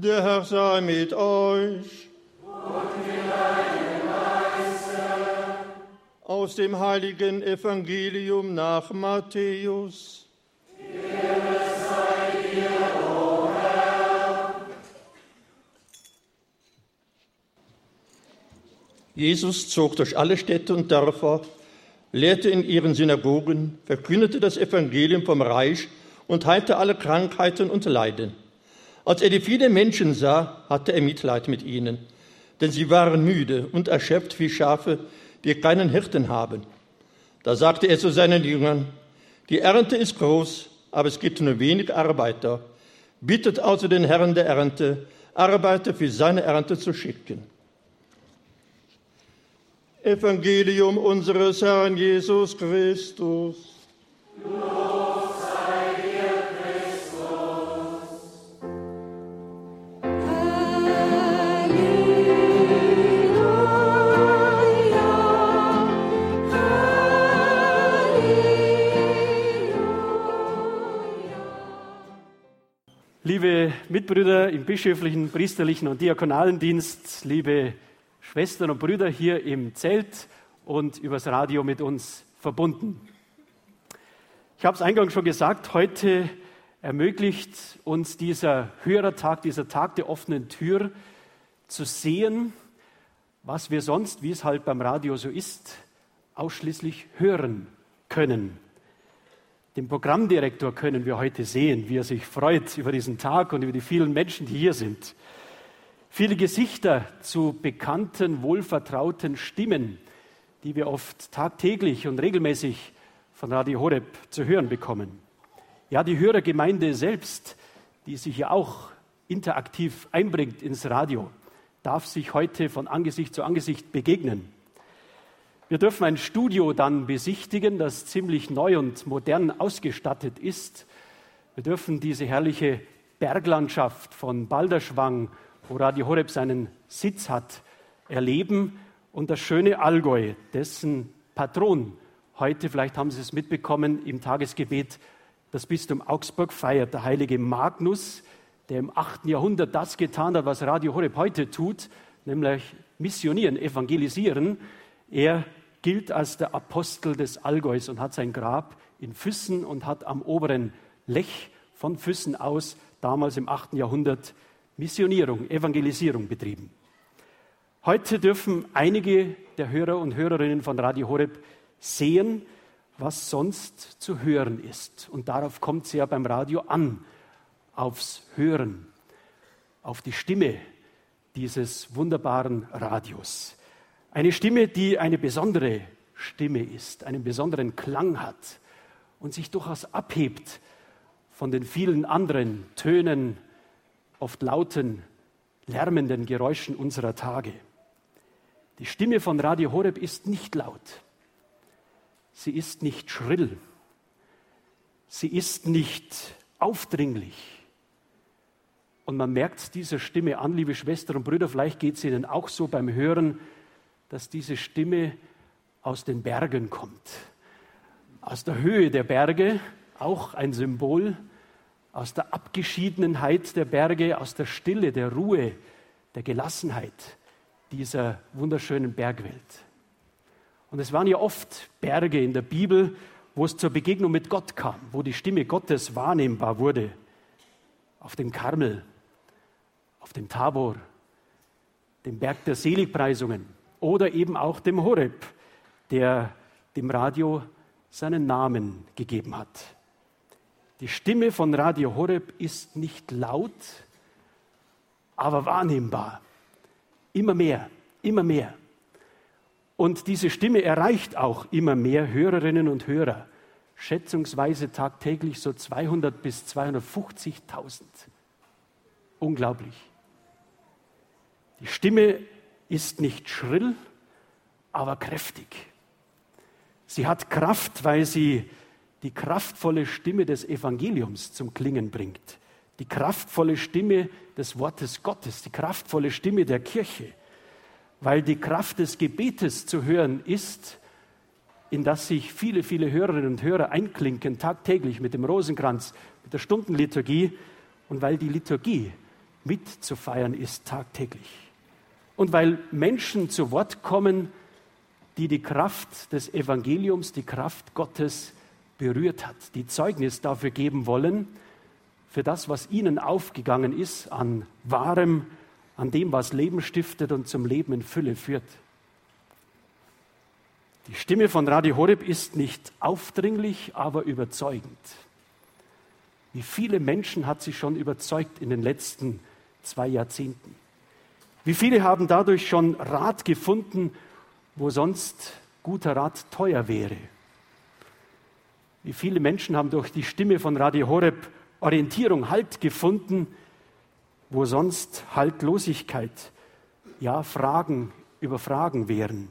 Der Herr sei mit euch. Und mit deinem Geiste. Aus dem heiligen Evangelium nach Matthäus. Ehre sei dir, o Herr. Jesus zog durch alle Städte und Dörfer, lehrte in ihren Synagogen, verkündete das Evangelium vom Reich und heilte alle Krankheiten und Leiden. Als er die vielen Menschen sah, hatte er Mitleid mit ihnen, denn sie waren müde und erschöpft wie Schafe, die keinen Hirten haben. Da sagte er zu seinen Jüngern: Die Ernte ist groß, aber es gibt nur wenig Arbeiter. Bittet also den Herrn der Ernte, Arbeiter für seine Ernte zu schicken. Evangelium unseres Herrn Jesus Christus. Lob sei dir, Christus. Liebe Mitbrüder im bischöflichen, priesterlichen und diakonalen Dienst, liebe Schwestern und Brüder hier im Zelt und übers Radio mit uns verbunden. Ich habe es eingangs schon gesagt, heute ermöglicht uns dieser Hörertag, dieser Tag der offenen Tür, zu sehen, was wir sonst, wie es halt beim Radio so ist, ausschließlich hören können. Den Programmdirektor können wir heute sehen, wie er sich freut über diesen Tag und über die vielen Menschen, die hier sind. Viele Gesichter zu bekannten, wohlvertrauten Stimmen, die wir oft tagtäglich und regelmäßig von Radio Horeb zu hören bekommen. Ja, die Hörergemeinde selbst, die sich ja auch interaktiv einbringt ins Radio, darf sich heute von Angesicht zu Angesicht begegnen. Wir dürfen ein Studio dann besichtigen, das ziemlich neu und modern ausgestattet ist. Wir dürfen diese herrliche Berglandschaft von Balderschwang, wo Radio Horeb seinen Sitz hat, erleben und das schöne Allgäu, dessen Patron heute, vielleicht haben Sie es mitbekommen, im Tagesgebet das Bistum Augsburg feiert, der heilige Magnus, der im 8. Jahrhundert das getan hat, was Radio Horeb heute tut, nämlich missionieren, evangelisieren. Er gilt als der Apostel des Allgäus und hat sein Grab in Füssen und hat am oberen Lech von Füssen aus damals im 8. Jahrhundert Missionierung, Evangelisierung betrieben. Heute dürfen einige der Hörer und Hörerinnen von Radio Horeb sehen, was sonst zu hören ist. Und darauf kommt es ja beim Radio an, aufs Hören, auf die Stimme dieses wunderbaren Radios. Eine Stimme, die eine besondere Stimme ist, einen besonderen Klang hat und sich durchaus abhebt von den vielen anderen Tönen, oft lauten, lärmenden Geräuschen unserer Tage. Die Stimme von Radio Horeb ist nicht laut. Sie ist nicht schrill. Sie ist nicht aufdringlich. Und man merkt dieser Stimme an, liebe Schwestern und Brüder, vielleicht geht es Ihnen auch so beim Hören, dass diese Stimme aus den Bergen kommt. Aus der Höhe der Berge, auch ein Symbol, aus der Abgeschiedenheit der Berge, aus der Stille, der Ruhe, der Gelassenheit dieser wunderschönen Bergwelt. Und es waren ja oft Berge in der Bibel, wo es zur Begegnung mit Gott kam, wo die Stimme Gottes wahrnehmbar wurde. Auf dem Karmel, auf dem Tabor, dem Berg der Seligpreisungen oder eben auch dem Horeb, der dem Radio seinen Namen gegeben hat. Die Stimme von Radio Horeb ist nicht laut, aber wahrnehmbar. Immer mehr, immer mehr. Und diese Stimme erreicht auch immer mehr Hörerinnen und Hörer. Schätzungsweise tagtäglich so 200 bis 250.000. Unglaublich. Die Stimme ist nicht schrill, aber kräftig. Sie hat Kraft, weil sie die kraftvolle Stimme des Evangeliums zum Klingen bringt. Die kraftvolle Stimme des Wortes Gottes, die kraftvolle Stimme der Kirche. Weil die Kraft des Gebetes zu hören ist, in das sich viele, viele Hörerinnen und Hörer einklinken, tagtäglich mit dem Rosenkranz, mit der Stundenliturgie und weil die Liturgie mitzufeiern ist tagtäglich. Und weil Menschen zu Wort kommen, die die Kraft des Evangeliums, die Kraft Gottes berührt hat, die Zeugnis dafür geben wollen, für das, was ihnen aufgegangen ist, an Wahrem, an dem, was Leben stiftet und zum Leben in Fülle führt. Die Stimme von Radio Horeb ist nicht aufdringlich, aber überzeugend. Wie viele Menschen hat sie schon überzeugt in den letzten 2 Jahrzehnten? Wie viele haben dadurch schon Rat gefunden, wo sonst guter Rat teuer wäre? Wie viele Menschen haben durch die Stimme von Radio Horeb Orientierung, Halt gefunden, wo sonst Haltlosigkeit, ja Fragen über Fragen wären?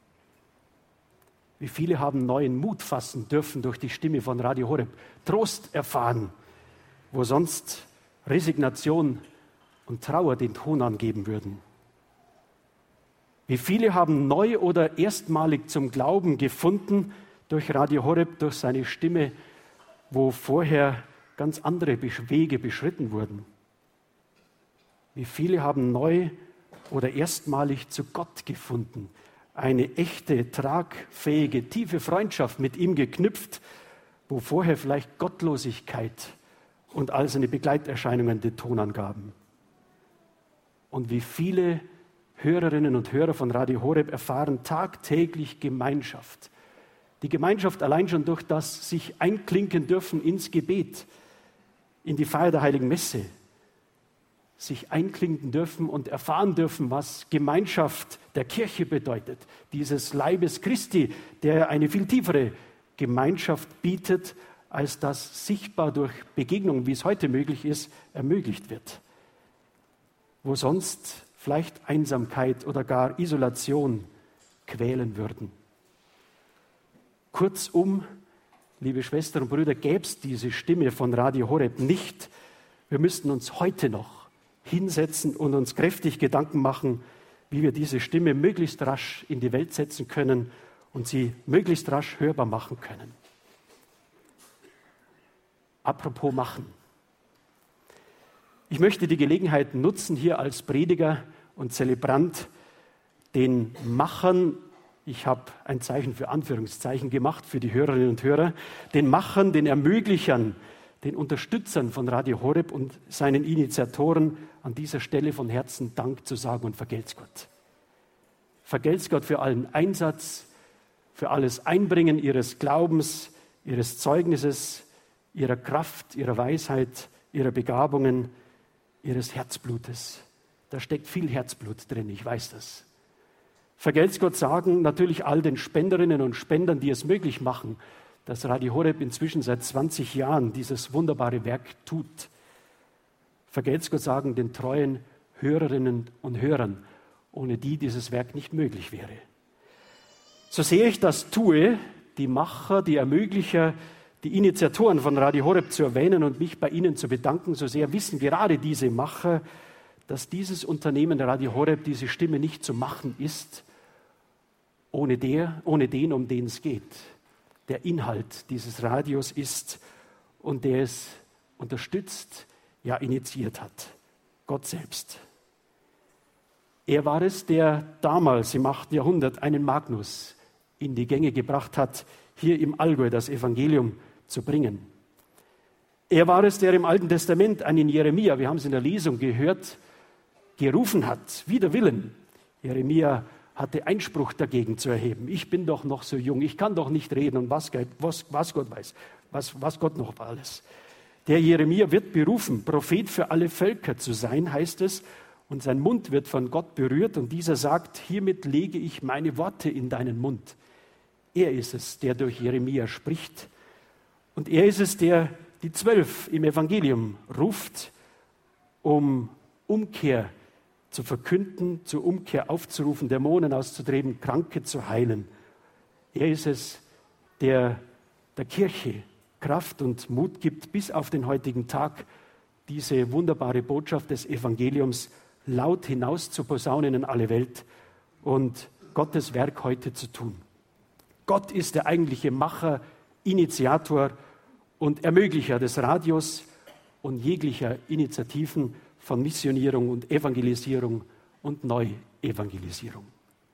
Wie viele haben neuen Mut fassen dürfen durch die Stimme von Radio Horeb, Trost erfahren, wo sonst Resignation und Trauer den Ton angeben würden? Wie viele haben neu oder erstmalig zum Glauben gefunden durch Radio Horeb, durch seine Stimme, wo vorher ganz andere Wege beschritten wurden? Wie viele haben neu oder erstmalig zu Gott gefunden, eine echte, tragfähige, tiefe Freundschaft mit ihm geknüpft, wo vorher vielleicht Gottlosigkeit und all seine Begleiterscheinungen den Ton angaben? Und wie viele Hörerinnen und Hörer von Radio Horeb erfahren tagtäglich Gemeinschaft. Die Gemeinschaft allein schon durch das sich einklinken dürfen ins Gebet, in die Feier der Heiligen Messe, sich einklinken dürfen und erfahren dürfen, was Gemeinschaft der Kirche bedeutet, dieses Leibes Christi, der eine viel tiefere Gemeinschaft bietet, als das sichtbar durch Begegnungen, wie es heute möglich ist, ermöglicht wird. Wo sonst vielleicht Einsamkeit oder gar Isolation quälen würden. Kurzum, liebe Schwestern und Brüder, gäbe es diese Stimme von Radio Horeb nicht. Wir müssten uns heute noch hinsetzen und uns kräftig Gedanken machen, wie wir diese Stimme möglichst rasch in die Welt setzen können und sie möglichst rasch hörbar machen können. Apropos machen. Ich möchte die Gelegenheit nutzen, hier als Prediger und Zelebrant den Machern, ich habe ein Zeichen für Anführungszeichen gemacht für die Hörerinnen und Hörer, den Machern, den Ermöglichern, den Unterstützern von Radio Horeb und seinen Initiatoren an dieser Stelle von Herzen Dank zu sagen und vergelt's Gott. Vergelt's Gott für allen Einsatz, für alles Einbringen ihres Glaubens, ihres Zeugnisses, ihrer Kraft, ihrer Weisheit, ihrer Begabungen, ihres Herzblutes. Da steckt viel Herzblut drin, ich weiß das. Vergelt's Gott sagen natürlich all den Spenderinnen und Spendern, die es möglich machen, dass Radio Horeb inzwischen seit 20 Jahren dieses wunderbare Werk tut. Vergelt's Gott sagen den treuen Hörerinnen und Hörern, ohne die dieses Werk nicht möglich wäre. So sehr ich das tue, die Macher, die Ermöglicher, die Initiatoren von Radio Horeb zu erwähnen und mich bei ihnen zu bedanken, so sehr wissen gerade diese Macher, dass dieses Unternehmen Radio Horeb, diese Stimme nicht zu machen ist, ohne den, um den es geht, der Inhalt dieses Radios ist und der es unterstützt, ja initiiert hat. Gott selbst. Er war es, der damals im 8. Jahrhundert einen Magnus in die Gänge gebracht hat, hier im Allgäu das Evangelium zu bringen. Er war es, der im Alten Testament einen Jeremia, wir haben es in der Lesung gehört, gerufen hat, wider Willen. Jeremia hatte Einspruch dagegen zu erheben. Ich bin doch noch so jung, ich kann doch nicht reden und was Gott weiß, was Gott noch alles. Der Jeremia wird berufen, Prophet für alle Völker zu sein, heißt es, und sein Mund wird von Gott berührt und dieser sagt, hiermit lege ich meine Worte in deinen Mund. Er ist es, der durch Jeremia spricht und er ist es, der die 12 im Evangelium ruft, um Umkehr zu verkünden, zur Umkehr aufzurufen, Dämonen auszutreiben, Kranke zu heilen. Er ist es, der der Kirche Kraft und Mut gibt, bis auf den heutigen Tag diese wunderbare Botschaft des Evangeliums laut hinaus zu posaunen in alle Welt und Gottes Werk heute zu tun. Gott ist der eigentliche Macher, Initiator und Ermöglicher des Radios und jeglicher Initiativen von Missionierung und Evangelisierung und Neuevangelisierung.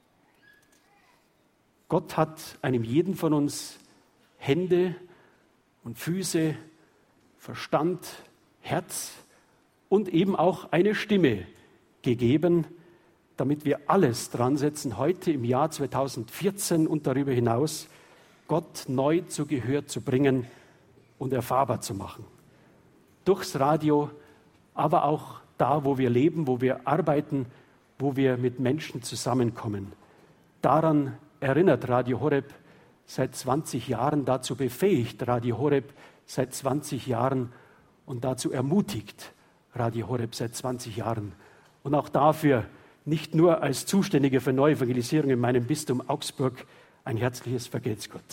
Gott hat einem jeden von uns Hände und Füße, Verstand, Herz und eben auch eine Stimme gegeben, damit wir alles dran setzen, heute im Jahr 2014 und darüber hinaus Gott neu zu Gehör zu bringen und erfahrbar zu machen. Durchs Radio, aber auch da, wo wir leben, wo wir arbeiten, wo wir mit Menschen zusammenkommen. Daran erinnert Radio Horeb seit 20 Jahren, dazu befähigt Radio Horeb seit 20 Jahren und dazu ermutigt Radio Horeb seit 20 Jahren. Und auch dafür, nicht nur als Zuständiger für Neuevangelisierung in meinem Bistum Augsburg, ein herzliches Vergelt's Gott.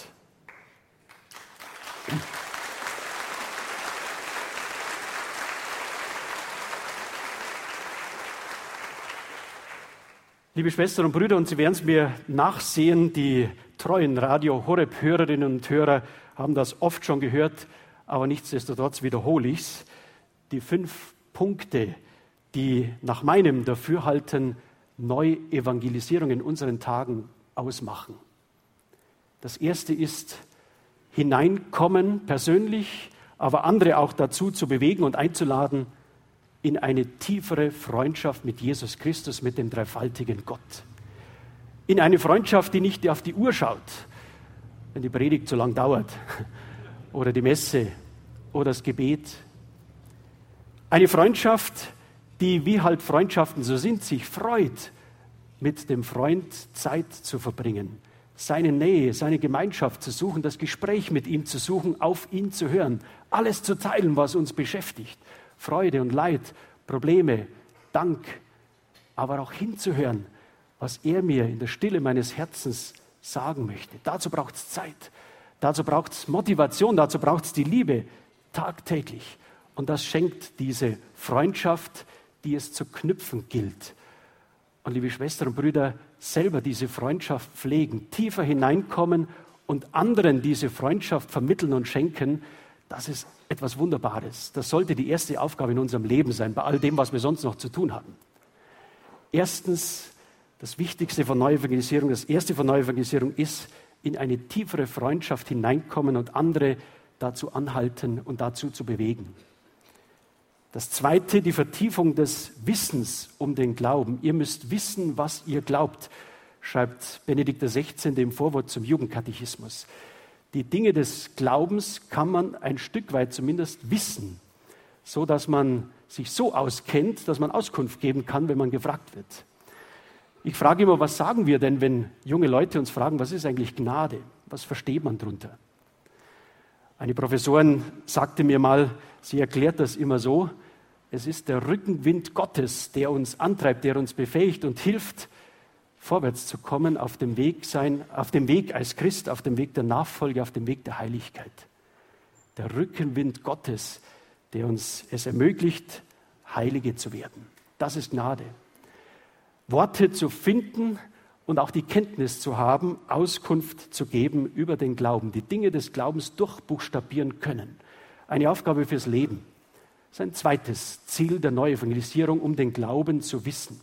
Liebe Schwestern und Brüder, und Sie werden es mir nachsehen, die treuen Radio Horeb-Hörerinnen und Hörer haben das oft schon gehört, aber nichtsdestotrotz wiederhole ich es. Die 5 Punkte, die nach meinem Dafürhalten Neuevangelisierung in unseren Tagen ausmachen. Das erste ist hineinkommen, persönlich, aber andere auch dazu zu bewegen und einzuladen in eine tiefere Freundschaft mit Jesus Christus, mit dem dreifaltigen Gott. In eine Freundschaft, die nicht auf die Uhr schaut, wenn die Predigt zu lang dauert oder die Messe oder das Gebet. Eine Freundschaft, die, wie halt Freundschaften so sind, sich freut, mit dem Freund Zeit zu verbringen, seine Nähe, seine Gemeinschaft zu suchen, das Gespräch mit ihm zu suchen, auf ihn zu hören, alles zu teilen, was uns beschäftigt, Freude und Leid, Probleme, Dank, aber auch hinzuhören, was er mir in der Stille meines Herzens sagen möchte. Dazu braucht es Zeit, dazu braucht es Motivation, dazu braucht es die Liebe tagtäglich. Und das schenkt diese Freundschaft, die es zu knüpfen gilt. Und liebe Schwestern und Brüder, selber diese Freundschaft pflegen, tiefer hineinkommen und anderen diese Freundschaft vermitteln und schenken, das ist etwas Wunderbares. Das sollte die erste Aufgabe in unserem Leben sein, bei all dem, was wir sonst noch zu tun haben. Erstens, das Wichtigste von Neuevangelisierung, das Erste von Neuevangelisierung ist, in eine tiefere Freundschaft hineinkommen und andere dazu anhalten und dazu zu bewegen. Das Zweite, die Vertiefung des Wissens um den Glauben. Ihr müsst wissen, was ihr glaubt, schreibt Benedikt XVI. Im Vorwort zum Jugendkatechismus. Die Dinge des Glaubens kann man ein Stück weit zumindest wissen, so dass man sich so auskennt, dass man Auskunft geben kann, wenn man gefragt wird. Ich frage immer, was sagen wir denn, wenn junge Leute uns fragen, was ist eigentlich Gnade? Was versteht man darunter? Eine Professorin sagte mir mal, sie erklärt das immer so, es ist der Rückenwind Gottes, der uns antreibt, der uns befähigt und hilft, vorwärts zu kommen auf dem Weg als Christ, auf dem Weg der Nachfolge, auf dem Weg der Heiligkeit. Der Rückenwind Gottes, der uns es ermöglicht, Heilige zu werden. Das ist Gnade. Worte zu finden und auch die Kenntnis zu haben, Auskunft zu geben über den Glauben, die Dinge des Glaubens durchbuchstabieren können. Eine Aufgabe fürs Leben. Das ist ein zweites Ziel der Neuevangelisierung, um den Glauben zu wissen.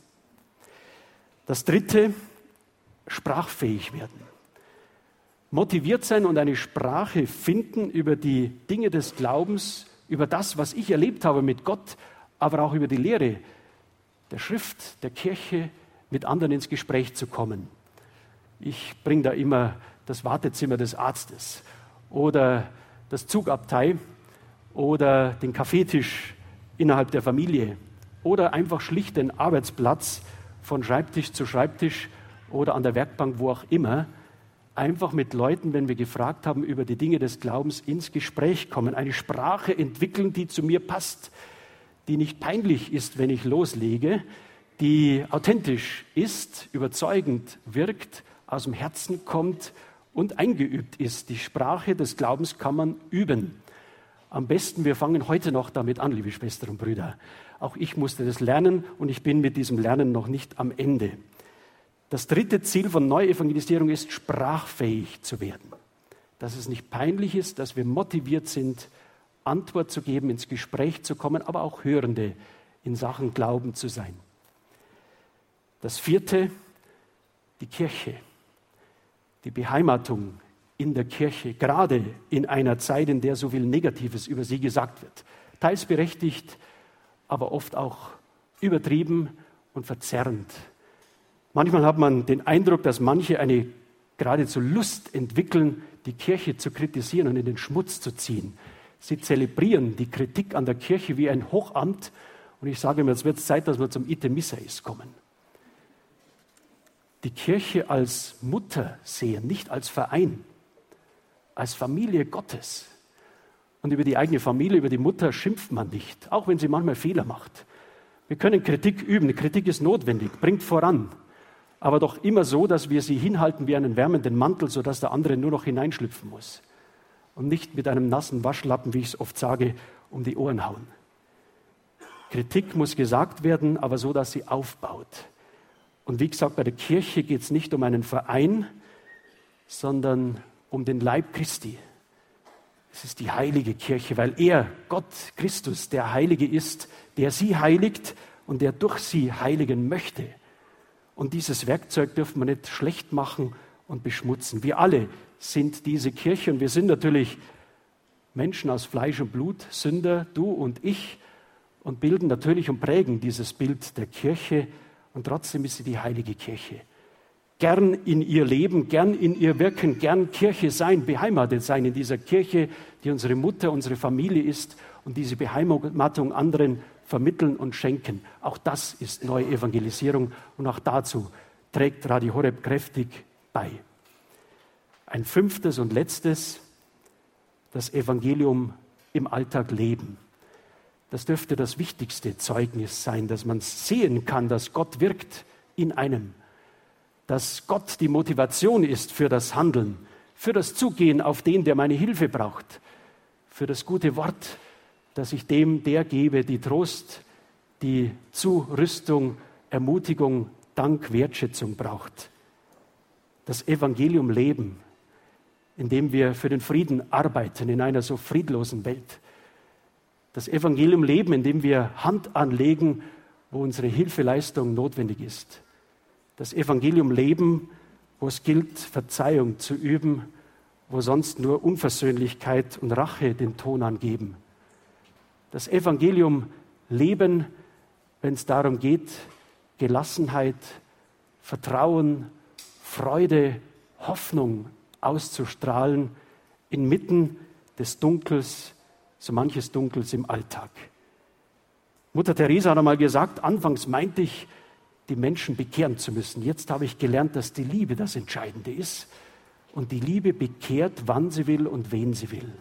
Das dritte, sprachfähig werden. Motiviert sein und eine Sprache finden über die Dinge des Glaubens, über das, was ich erlebt habe mit Gott, aber auch über die Lehre der Schrift, der Kirche, mit anderen ins Gespräch zu kommen. Ich bringe da immer das Wartezimmer des Arztes oder das Zugabteil oder den Kaffeetisch innerhalb der Familie oder einfach schlicht den Arbeitsplatz von Schreibtisch zu Schreibtisch oder an der Werkbank, wo auch immer, einfach mit Leuten, wenn wir gefragt haben über die Dinge des Glaubens, ins Gespräch kommen, eine Sprache entwickeln, die zu mir passt, die nicht peinlich ist, wenn ich loslege, die authentisch ist, überzeugend wirkt, aus dem Herzen kommt und eingeübt ist. Die Sprache des Glaubens kann man üben. Am besten, wir fangen heute noch damit an, liebe Schwestern und Brüder. Auch ich musste das lernen und ich bin mit diesem Lernen noch nicht am Ende. Das dritte Ziel von Neuevangelisierung ist, sprachfähig zu werden. Dass es nicht peinlich ist, dass wir motiviert sind, Antwort zu geben, ins Gespräch zu kommen, aber auch Hörende in Sachen Glauben zu sein. Das vierte, die Kirche, die Beheimatung in der Kirche, gerade in einer Zeit, in der so viel Negatives über sie gesagt wird. Teils berechtigt, aber oft auch übertrieben und verzerrend. Manchmal hat man den Eindruck, dass manche eine geradezu Lust entwickeln, die Kirche zu kritisieren und in den Schmutz zu ziehen. Sie zelebrieren die Kritik an der Kirche wie ein Hochamt. Und ich sage mir, jetzt wird es Zeit, dass wir zum Ite Missais kommen. Die Kirche als Mutter sehen, nicht als Verein, als Familie Gottes. Und über die eigene Familie, über die Mutter schimpft man nicht, auch wenn sie manchmal Fehler macht. Wir können Kritik üben, Kritik ist notwendig, bringt voran. Aber doch immer so, dass wir sie hinhalten wie einen wärmenden Mantel, sodass der andere nur noch hineinschlüpfen muss. Und nicht mit einem nassen Waschlappen, wie ich es oft sage, um die Ohren hauen. Kritik muss gesagt werden, aber so, dass sie aufbaut. Und wie gesagt, bei der Kirche geht es nicht um einen Verein, sondern um den Leib Christi. Es ist die heilige Kirche, weil er, Gott, Christus, der Heilige ist, der sie heiligt und der durch sie heiligen möchte. Und dieses Werkzeug dürfen wir nicht schlecht machen und beschmutzen. Wir alle sind diese Kirche und wir sind natürlich Menschen aus Fleisch und Blut, Sünder, du und ich, und bilden natürlich und prägen dieses Bild der Kirche. Und trotzdem ist sie die heilige Kirche. Gern in ihr Leben, gern in ihr Wirken, gern Kirche sein, beheimatet sein in dieser Kirche, die unsere Mutter, unsere Familie ist und diese Beheimatung anderen vermitteln und schenken. Auch das ist neue Evangelisierung und auch dazu trägt Radio Horeb kräftig bei. Ein fünftes und letztes, das Evangelium im Alltag leben. Das dürfte das wichtigste Zeugnis sein, dass man sehen kann, dass Gott wirkt in einem, dass Gott die Motivation ist für das Handeln, für das Zugehen auf den, der meine Hilfe braucht, für das gute Wort, dass ich dem der gebe, die Trost, die Zurüstung, Ermutigung, Dank, Wertschätzung braucht. Das Evangelium leben, indem wir für den Frieden arbeiten in einer so friedlosen Welt. Das Evangelium leben, indem wir Hand anlegen, wo unsere Hilfeleistung notwendig ist. Das Evangelium leben, wo es gilt, Verzeihung zu üben, wo sonst nur Unversöhnlichkeit und Rache den Ton angeben. Das Evangelium leben, wenn es darum geht, Gelassenheit, Vertrauen, Freude, Hoffnung auszustrahlen, inmitten des Dunkels, so manches Dunkels im Alltag. Mutter Teresa hat einmal gesagt, anfangs meinte ich, die Menschen bekehren zu müssen. Jetzt habe ich gelernt, dass die Liebe das Entscheidende ist. Und die Liebe bekehrt, wann sie will und wen sie will.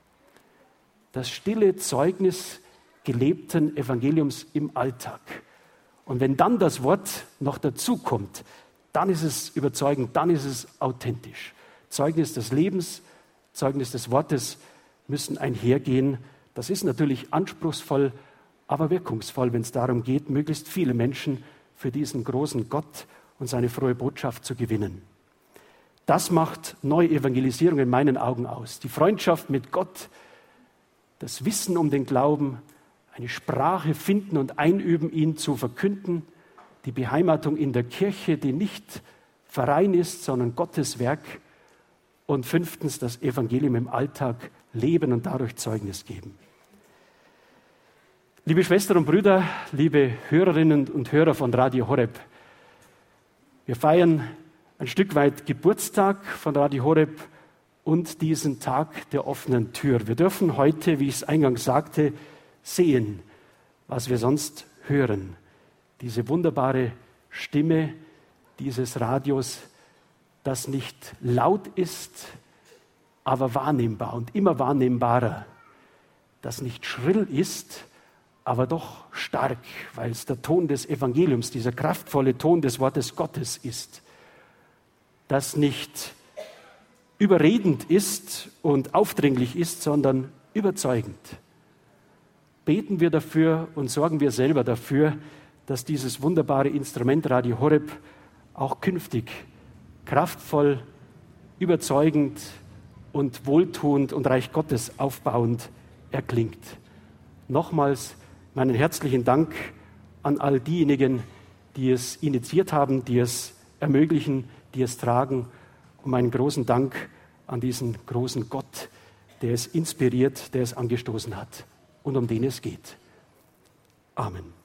Das stille Zeugnis gelebten Evangeliums im Alltag. Und wenn dann das Wort noch dazu kommt, dann ist es überzeugend, dann ist es authentisch. Zeugnis des Lebens, Zeugnis des Wortes müssen einhergehen. Das ist natürlich anspruchsvoll, aber wirkungsvoll, wenn es darum geht, möglichst viele Menschen für diesen großen Gott und seine frohe Botschaft zu gewinnen. Das macht Neuevangelisierung in meinen Augen aus. Die Freundschaft mit Gott, das Wissen um den Glauben, eine Sprache finden und einüben, ihn zu verkünden, die Beheimatung in der Kirche, die nicht Verein ist, sondern Gottes Werk. Und fünftens, das Evangelium im Alltag leben und dadurch Zeugnis geben. Liebe Schwestern und Brüder, liebe Hörerinnen und Hörer von Radio Horeb, wir feiern ein Stück weit Geburtstag von Radio Horeb und diesen Tag der offenen Tür. Wir dürfen heute, wie ich es eingangs sagte, sehen, was wir sonst hören. Diese wunderbare Stimme dieses Radios, das nicht laut ist, aber wahrnehmbar und immer wahrnehmbarer. Das nicht schrill ist, aber doch stark, weil es der Ton des Evangeliums, dieser kraftvolle Ton des Wortes Gottes ist. Das nicht überredend ist und aufdringlich ist, sondern überzeugend. Beten wir dafür und sorgen wir selber dafür, dass dieses wunderbare Instrument Radio Horeb auch künftig kraftvoll, überzeugend und wohltuend und Reich Gottes aufbauend erklingt. Nochmals meinen herzlichen Dank an all diejenigen, die es initiiert haben, die es ermöglichen, die es tragen. Und meinen großen Dank an diesen großen Gott, der es inspiriert, der es angestoßen hat und um den es geht. Amen.